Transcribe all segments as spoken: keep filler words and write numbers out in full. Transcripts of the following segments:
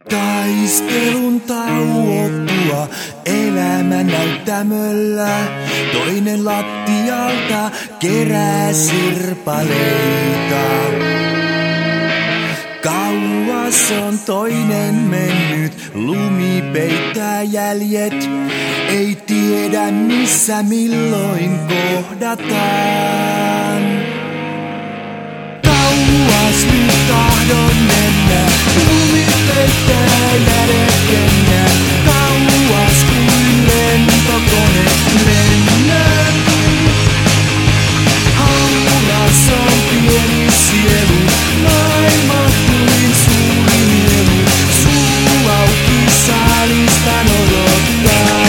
Taistelun tauottua elämä näyttämöllä. Toinen lattialta kerää sirpaleita. Kauas on toinen mennyt, lumi peittää jäljet. Ei tiedä missä milloin kohdataan. Kauas nyt tahdon mennä, lumi peittää jäljet kengät. Kauas kuin lentokone lennän. Hauras on pieni sielu, maailma kuin suuri nielu. Suu auki saalistan odottaa.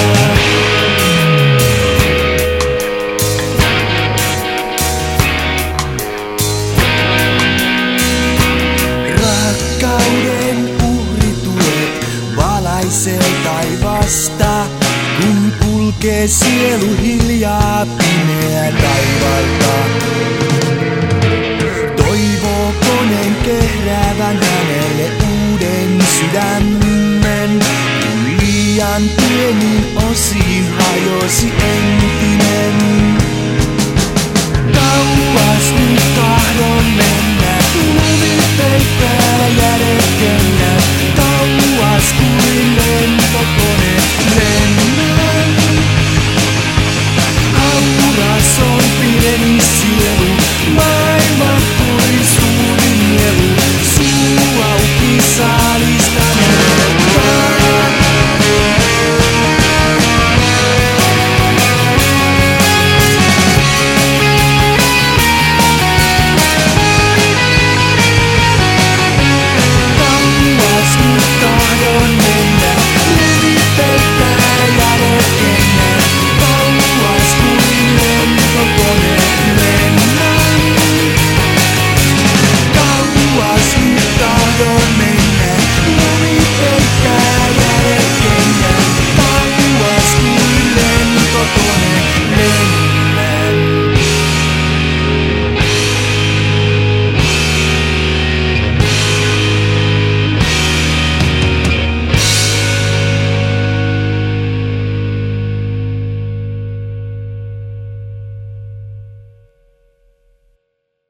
Rakkauden uhrituet valaisee taivasta, kun kulkee sielu hiljaa pimeä taivalta. Toivoo koneen kehräävän hänelle uuden sydämen, kun liian pienin osiin hajosi ennen.